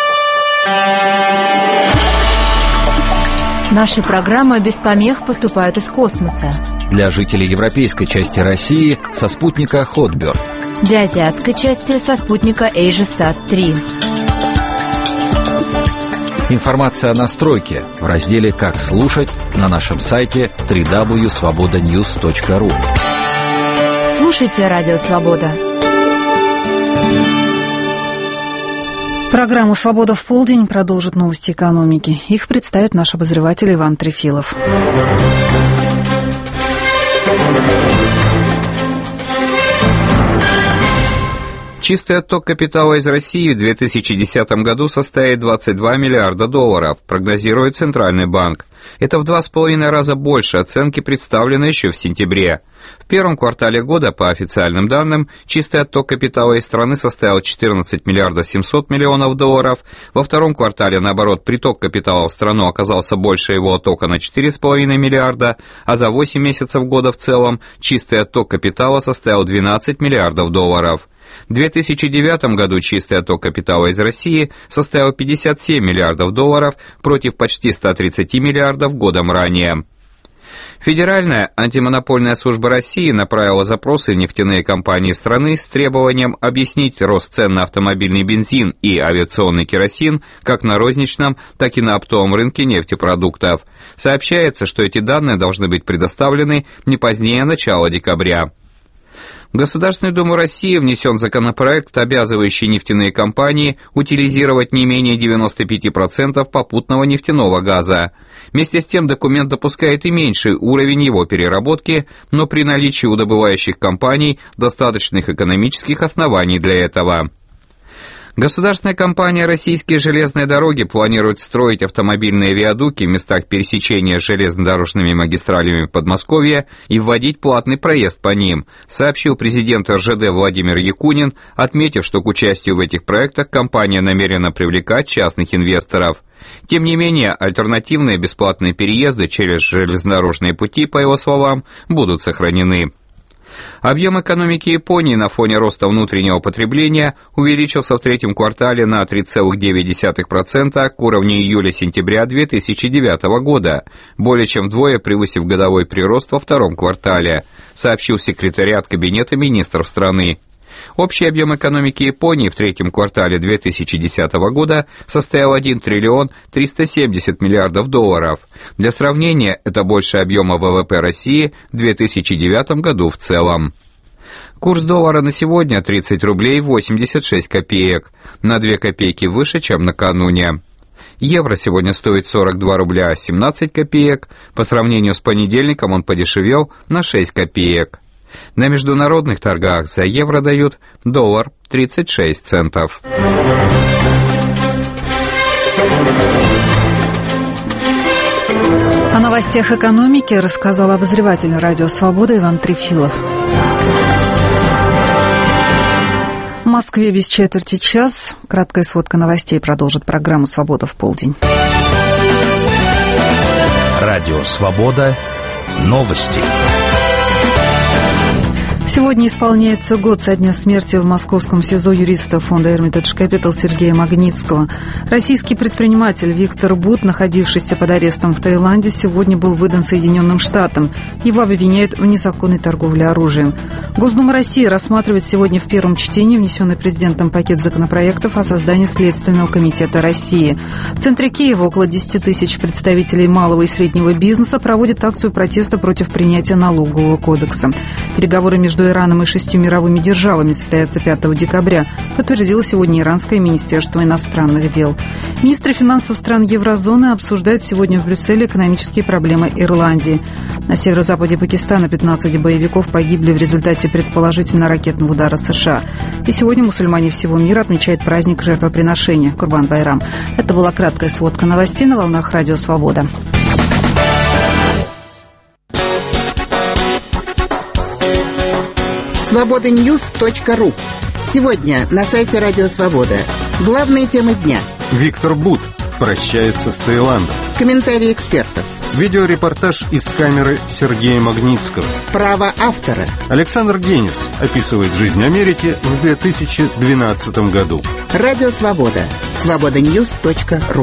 Наши программы без помех поступают из космоса. Для жителей европейской части России со спутника Хотберг. Для азиатской части со спутника AsiaSat три. Информация о настройке в разделе «Как слушать» на нашем сайте дабл ю дабл ю дабл ю точка свобода ньюс точка ру. Слушайте Радио Свобода. Программу «Свобода в полдень» продолжит новости экономики. Их представит наш обозреватель Иван Трефилов. Чистый отток капитала из России в две тысячи десятом году составит двадцать два миллиарда долларов, прогнозирует Центральный банк. Это в два с половиной раза больше оценки, представленной еще в сентябре. В первом квартале года, по официальным данным, чистый отток капитала из страны составил четырнадцать миллиардов семьсот миллионов долларов. Во втором квартале, наоборот, приток капитала в страну оказался больше его оттока на четыре с половиной миллиарда, а за восемь месяцев года в целом чистый отток капитала составил двенадцать миллиардов долларов. В две тысячи девятом году чистый отток капитала из России составил пятьдесят семь миллиардов долларов против почти ста тридцати миллиардов годом ранее. Федеральная антимонопольная служба России направила запросы в нефтяные компании страны с требованием объяснить рост цен на автомобильный бензин и авиационный керосин как на розничном, так и на оптовом рынке нефтепродуктов. Сообщается, что эти данные должны быть предоставлены не позднее начала декабря. В Государственную Думу России внесен законопроект, обязывающий нефтяные компании утилизировать не менее девяноста пяти процентов попутного нефтяного газа. Вместе с тем документ допускает и меньший уровень его переработки, но при наличии у добывающих компаний достаточных экономических оснований для этого. Государственная компания «Российские железные дороги» планирует строить автомобильные виадуки в местах пересечения с железнодорожными магистралями Подмосковья и вводить платный проезд по ним, сообщил президент эр жэ дэ Владимир Якунин, отметив, что к участию в этих проектах компания намерена привлекать частных инвесторов. Тем не менее, альтернативные бесплатные переезды через железнодорожные пути, по его словам, будут сохранены. Объем экономики Японии на фоне роста внутреннего потребления увеличился в третьем квартале на три целых девять десятых процента к уровню июля-сентября две тысячи девятого года, более чем вдвое превысив годовой прирост во втором квартале, сообщил секретариат Кабинета министров страны. Общий объем экономики Японии в третьем квартале две тысячи десятого года составил один триллион триста семьдесят миллиардов долларов. Для сравнения, это больше объема вэ вэ пэ России в две тысячи девятом году в целом. Курс доллара на сегодня тридцать рублей восемьдесят шесть копеек, на две копейки выше, чем накануне. Евро сегодня стоит сорок два рубля семнадцать копеек, по сравнению с понедельником он подешевел на шесть копеек. На международных торгах за евро дают доллар тридцать шесть центов. О новостях экономики рассказал обозреватель Радио Свобода Иван Трефилов. Москве без четверти час. Краткая сводка новостей продолжит программу «Свобода в полдень». Радио «Свобода». Новости. Сегодня исполняется год со дня смерти в московском СИЗО юриста фонда Hermitage Capital Сергея Магнитского. Российский предприниматель Виктор Бут, находившийся под арестом в Таиланде, сегодня был выдан Соединенным Штатам. Его обвиняют в незаконной торговле оружием. Госдума России рассматривает сегодня в первом чтении внесенный президентом пакет законопроектов о создании Следственного комитета России. В центре Киева около десяти тысяч представителей малого и среднего бизнеса проводят акцию протеста против принятия налогового кодекса. Переговоры между Ираном и шестью мировыми державами состоятся пятого декабря, подтвердило сегодня Иранское министерство иностранных дел. Министры финансов стран еврозоны обсуждают сегодня в Брюсселе экономические проблемы Ирландии. На северо-западе Пакистана пятнадцать боевиков погибли в результате предположительно ракетного удара США. И сегодня мусульмане всего мира отмечают праздник жертвоприношения Курбан-Байрам. Это была краткая сводка новостей на волнах Радио Свобода. свобода ньюс точка ру. Сегодня на сайте Радио Свобода. Главные темы дня. Виктор Бут прощается с Таиландом. Комментарии экспертов. Видеорепортаж из камеры Сергея Магнитского. Право автора. Александр Генис описывает жизнь Америки в две тысячи двенадцатом году. Радио Свобода. свобода ньюс точка ру.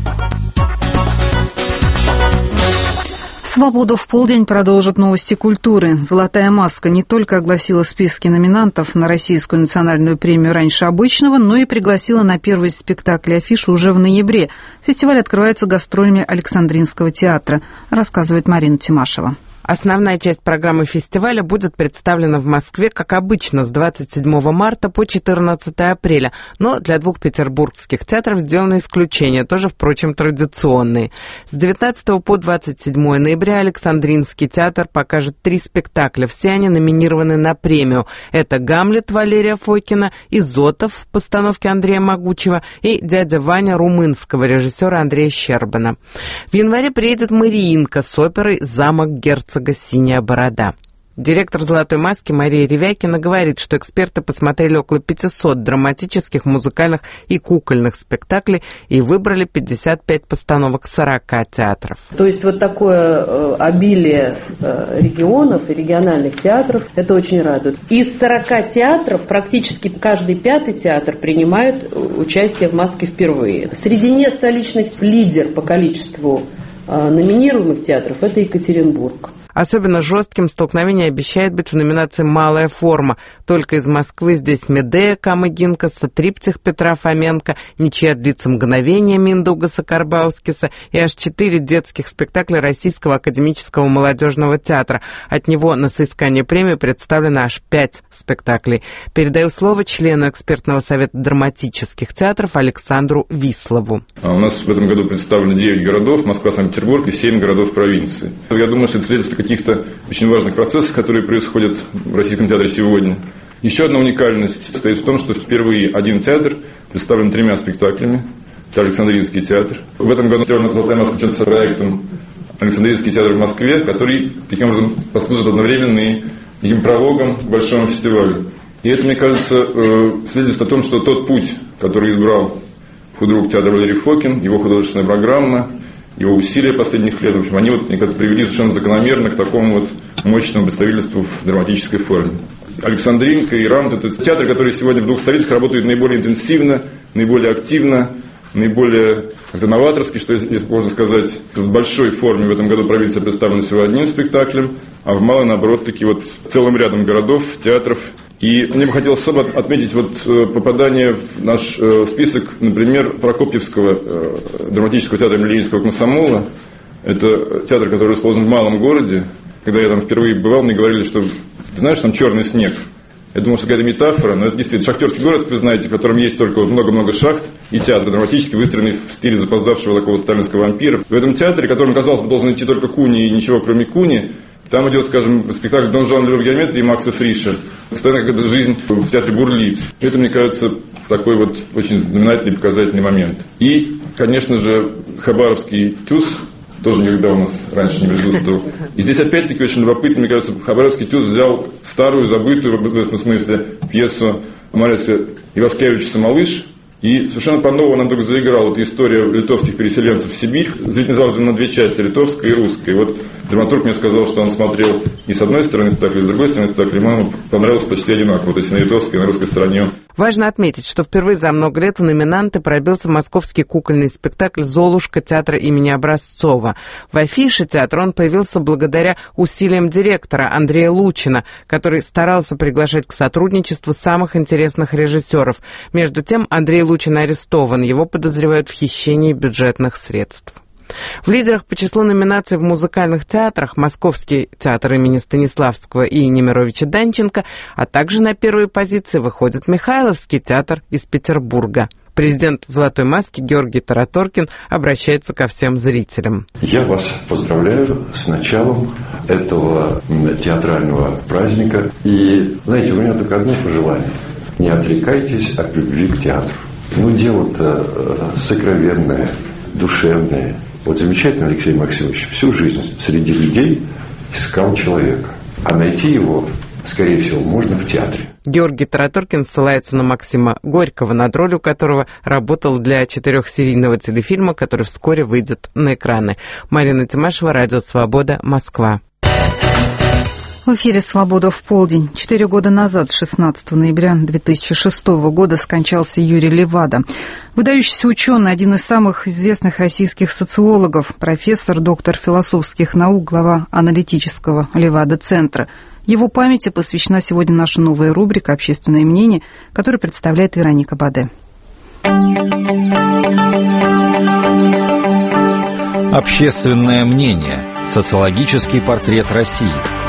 «Свободу в полдень» продолжат новости культуры. «Золотая маска» не только огласила списки номинантов на Российскую национальную премию раньше обычного, но и пригласила на первый спектакль афишу уже в ноябре. Фестиваль открывается гастролями Александринского театра, рассказывает Марина Тимашева. Основная часть программы фестиваля будет представлена в Москве, как обычно, с двадцать седьмого марта по четырнадцатого апреля. Но для двух петербургских театров сделано исключение, тоже, впрочем, традиционные. С девятнадцатого по двадцать седьмое ноября Александринский театр покажет три спектакля. Все они номинированы на премию. Это «Гамлет» Валерия Фокина, «Изотов» в постановке Андрея Могучего и «Дядя Ваня» румынского режиссера Андрея Щербана. В январе приедет «Мариинка» с оперой «Замок герцога «Синяя борода». Директор «Золотой маски» Мария Ревякина говорит, что эксперты посмотрели около пятисот драматических, музыкальных и кукольных спектаклей и выбрали пятьдесят пять постановок сорока театров. То есть вот такое э, обилие э, регионов и региональных театров, это очень радует. Из сорока театров практически каждый пятый театр принимает участие в «Маске» впервые. Среди нестоличных лидер по количеству э, номинируемых театров – это Екатеринбург. Особенно жестким столкновение обещает быть в номинации «Малая форма». Только из Москвы здесь «Медея» Камы-Гинкаса, «Триптих» Петра Фоменко, «Ничья длится мгновение» Миндугаса Карбаускиса и аж четыре детских спектакля Российского академического молодежного театра. От него на соискание премии представлено аж пять спектаклей. Передаю слово члену экспертного совета драматических театров Александру Вислову. А у нас в этом году представлено девять городов, Москва, Санкт-Петербург и семь городов провинции. Я думаю, что это следствие каких-то очень важных процессов, которые происходят в Российском театре сегодня. Еще одна уникальность состоит в том, что впервые один театр представлен тремя спектаклями. Это Александринский театр. В этом году «Золотая маска» начнется проектом Александринский театр в Москве, который таким образом послужит одновременно и таким прологом к большому фестивалю. И это, мне кажется, свидетельствует о том, что тот путь, который избрал худрук театра Валерий Фокин, его художественная программа, его усилия последних лет, в общем, они, вот, мне кажется, привели совершенно закономерно к такому вот мощному представительству в драматической форме. Александринка и Рамт – это театр, который сегодня в двух столицах работает наиболее интенсивно, наиболее активно, наиболее как-то новаторски, что если можно сказать. В большой форме в этом году провинция представлена всего одним спектаклем, а в малой, наоборот, таки вот целым рядом городов, театров. И мне бы хотелось особо отметить вот попадание в наш список, например, Прокопьевского драматического театра Ленинского комсомола. Это театр, который расположен в малом городе. Когда я там впервые бывал, мне говорили, что, ты знаешь, там черный снег. Я думал, что какая-то метафора, но это действительно шахтерский город, как вы знаете, в котором есть только вот много-много шахт, и театр драматически выстроенный в стиле запоздавшего такого сталинского вампира. В этом театре, которым, казалось бы, должен идти только Куни и ничего кроме Куни, там идет, скажем, спектакль «Дон Жуан Любовь геометрии» Макса Фриша. Постоянно какая-то жизнь в театре бурлит. Это, мне кажется, такой вот очень знаменательный, показательный момент. И, конечно же, Хабаровский ТЮЗ тоже никогда у нас раньше не присутствовал. И здесь опять-таки очень любопытно, мне кажется, Хабаровский ТЮЗ взял старую, забытую в известном смысле пьесу Мария Иваскевича «Малыш». И совершенно по-новому нам вдруг заиграла эта история литовских переселенцев в Сибирь. Зрительный зал на две части, литовская и русская. И вот драматург мне сказал, что он смотрел и с одной стороны спектакль, и с другой стороны спектакль. И ему понравилось почти одинаково. То есть на литовской и на русской стороне. Важно отметить, что впервые за много лет у номинанта пробился московский кукольный спектакль «Золушка» театра имени Образцова. В афише театра он появился благодаря усилиям директора Андрея Лучина, который старался приглашать к сотрудничеству самых интересных режиссеров. Между тем, Андрей Лучин арестован. Его подозревают в хищении бюджетных средств. В лидерах по числу номинаций в музыкальных театрах Московский театр имени Станиславского и Немировича Данченко, а также на первые позиции выходит Михайловский театр из Петербурга. Президент «Золотой маски» Георгий Тараторкин обращается ко всем зрителям. Я вас поздравляю с началом этого театрального праздника. И, знаете, у меня только одно пожелание. Не отрекайтесь от любви к театру. Ну, дело-то сокровенное, душевное. Вот замечательно Алексей Максимович всю жизнь среди людей искал человека. А найти его, скорее всего, можно в театре. Георгий Тараторкин ссылается на Максима Горького, над ролью которого работал для четырехсерийного телефильма, который вскоре выйдет на экраны. Марина Тимашева, Радио Свобода, Москва. В эфире «Свобода в полдень». Четыре года назад, шестнадцатого ноября две тысячи шестого года, скончался Юрий Левада. Выдающийся ученый, один из самых известных российских социологов, профессор, доктор философских наук, глава аналитического Левада-центра. Его памяти посвящена сегодня наша новая рубрика «Общественное мнение», которую представляет Вероника Баде. Общественное мнение. Социологический портрет России.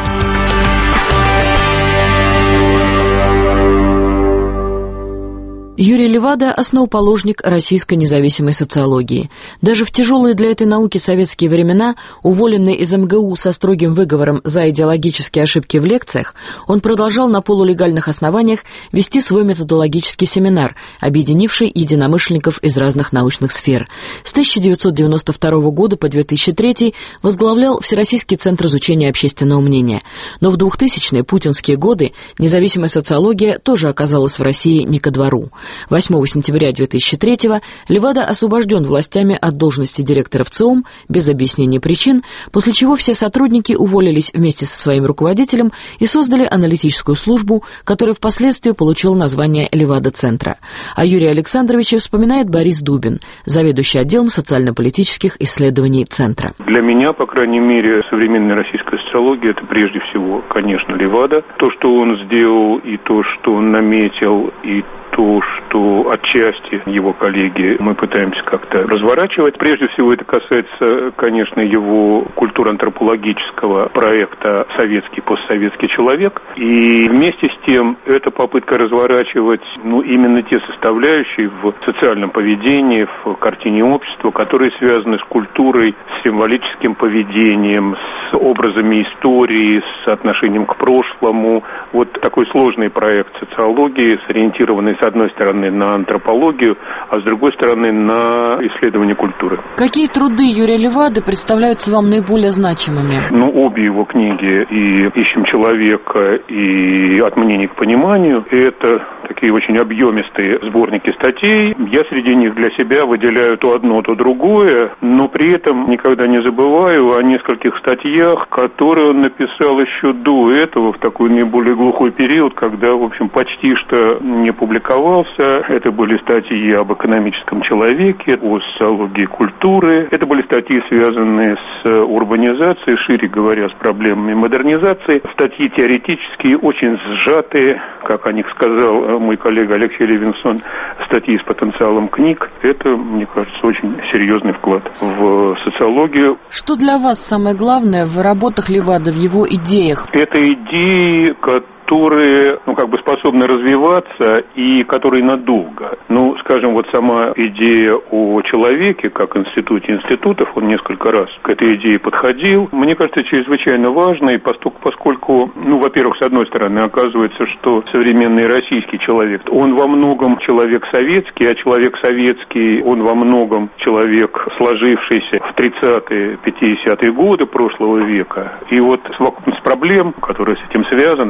Юрий Левада – основоположник российской независимой социологии. Даже в тяжелые для этой науки советские времена, уволенный из эм гэ у со строгим выговором за идеологические ошибки в лекциях, он продолжал на полулегальных основаниях вести свой методологический семинар, объединивший единомышленников из разных научных сфер. С тысяча девятьсот девяносто второго года по две тысячи третий возглавлял Всероссийский центр изучения общественного мнения. Но в двухтысячные путинские годы независимая социология тоже оказалась в России не ко двору. восьмого сентября две тысячи третьего Левада освобожден властями от должности директора в ЦИОМ без объяснения причин, после чего все сотрудники уволились вместе со своим руководителем и создали аналитическую службу, которая впоследствии получила название Левада-центра. О Юрии Александровиче вспоминает Борис Дубин, заведующий отделом социально-политических исследований Центра. Для меня, по крайней мере, современная российская социология – это прежде всего, конечно, Левада. То, что он сделал, и то, что он наметил, и то, что отчасти его коллеги мы пытаемся как-то разворачивать. Прежде всего это касается, конечно, его культурно-антропологического проекта «Советский постсоветский человек». И вместе с тем это попытка разворачивать ну, именно те составляющие в социальном поведении, в картине общества, которые связаны с культурой, с символическим поведением, с образами истории, с отношением к прошлому. Вот такой сложный проект социологии, сориентированный с одной стороны на антропологию, а с другой стороны на исследование культуры. Какие труды Юрия Левады представляются вам наиболее значимыми? Ну, обе его книги, и «Ищем человека», и «От мнений к пониманию», это такие очень объемистые сборники статей. Я среди них для себя выделяю то одно, то другое, но при этом никогда не забываю о нескольких статьях, которые он написал еще до этого, в такой наиболее глухой период, когда, в общем, почти что не публиковался. Это были статьи об экономическом человеке, о социологии культуры. Это были статьи, связанные с урбанизацией, шире говоря, с проблемами модернизации. Статьи теоретические, очень сжатые, как о них сказал мой коллега Алексей Левинсон, статьи с потенциалом книг. Это, мне кажется, очень серьезный вклад в социологию. Что для вас самое главное в работах Левады, в его идеях? Это идеи, которые которые, ну, как бы способны развиваться и которые надолго. Ну, скажем, вот сама идея о человеке как институте институтов, он несколько раз к этой идее подходил. Мне кажется, чрезвычайно важно, и поскольку, ну, во-первых, с одной стороны, оказывается, что современный российский человек, он во многом человек советский, а человек советский, он во многом человек, сложившийся в тридцатые, пятидесятые годы прошлого века. И вот совокупность проблем, которая с этим связана,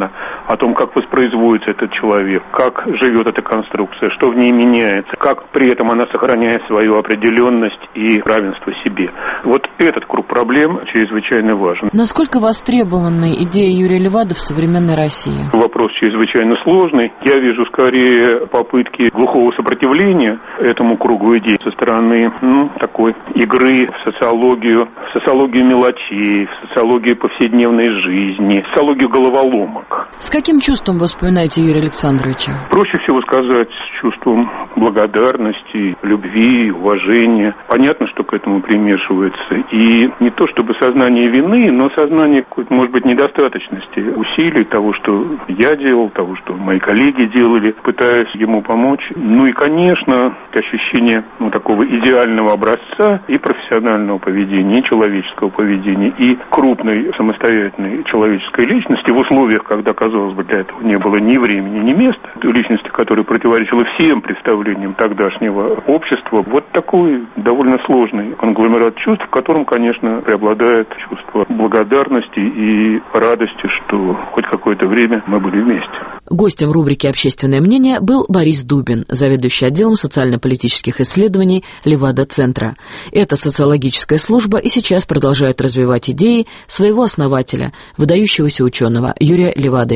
о том, как воспроизводится этот человек, как живет эта конструкция, что в ней меняется, как при этом она сохраняет свою определенность и равенство себе. Вот этот круг проблем чрезвычайно важен. Насколько востребованы идеи Юрия Левады в современной России? Вопрос чрезвычайно сложный. Я вижу скорее попытки глухого сопротивления этому кругу идей со стороны ну, такой игры в социологию, в социологию мелочей, в социологию повседневной жизни, в социологию головоломок. С каким чувством вы вспоминаете Юрия Александровича? Проще всего сказать с чувством благодарности, любви, уважения. Понятно, что к этому примешивается. И не то чтобы сознание вины, но сознание какой-то, может быть, недостаточности усилий того, что я делал, того, что мои коллеги делали, пытаясь ему помочь. Ну и, конечно, ощущение ну, такого идеального образца и профессионального поведения, и человеческого поведения, и крупной самостоятельной человеческой личности в условиях, когда, казалось бы, для этого не было ни времени, ни места, личности, которая противоречила всем представлениям тогдашнего общества. Вот такой довольно сложный конгломерат чувств, в котором, конечно, преобладает чувство благодарности и радости, что хоть какое-то время мы были вместе. Гостем рубрики «Общественное мнение» был Борис Дубин, заведующий отделом социально-политических исследований Левада-центра. Эта социологическая служба и сейчас продолжает развивать идеи своего основателя, выдающегося ученого Юрия Левады.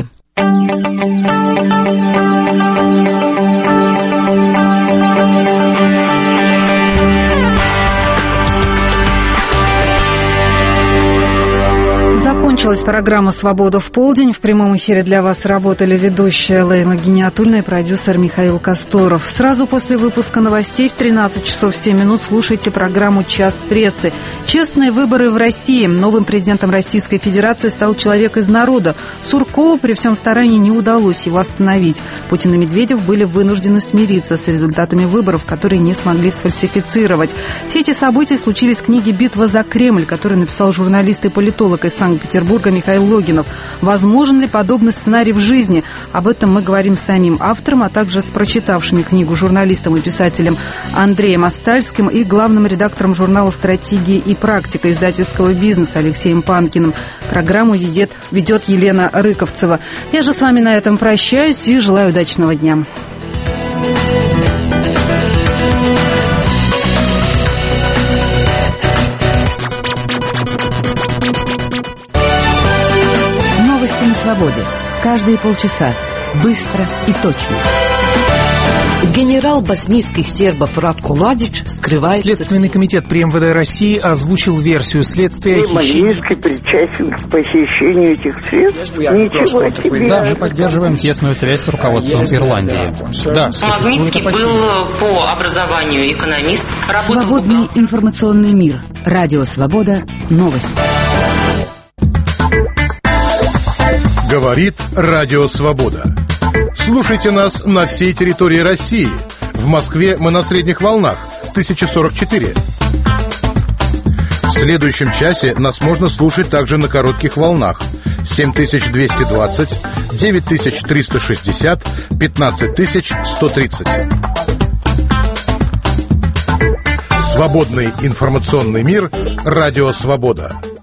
Закончилась программа «Свобода в полдень». В прямом эфире для вас работали ведущая Лейла Гениатульна и продюсер Михаил Косторов. Сразу после выпуска новостей в тринадцать часов семь минут слушайте программу «Час прессы». Честные выборы в России. Новым президентом Российской Федерации стал человек из народа. Суркову при всем старании не удалось его остановить. Путин и Медведев были вынуждены смириться с результатами выборов, которые не смогли сфальсифицировать. Все эти события случились в книге «Битва за Кремль», которую написал журналист и политолог из Санкт-Петербурга Михаил Логинов. Возможен ли подобный сценарий в жизни? Об этом мы говорим с самим автором, а также с прочитавшими книгу журналистом и писателем Андреем Остальским и главным редактором журнала «Стратегия и практика» издательского бизнеса Алексеем Панкиным. Программу ведет, ведет Елена Рыковцева. Я же с вами на этом прощаюсь и желаю удачного дня. Новости на свободе. Каждые полчаса. Быстро и точно. Генерал боснийских сербов Радко Младич скрывается... Следственный комитет при эм вэ дэ России озвучил версию следствия о хищении... Магнитский причастен к похищению этих средств? Ничего себе! Да, мы поддерживаем тесную связь с руководством Ирландии. Да, Магнитский был по образованию экономист. Свободный информационный мир. Радио «Свобода». Новости. Говорит Радио Свобода. Слушайте нас на всей территории России. В Москве мы на средних волнах тысяча сорок четыре. В следующем часе нас можно слушать также на коротких волнах семь тысяч двести двадцать, девять тысяч триста шестьдесят, пятнадцать тысяч сто тридцать. Свободный информационный мир. Радио Свобода.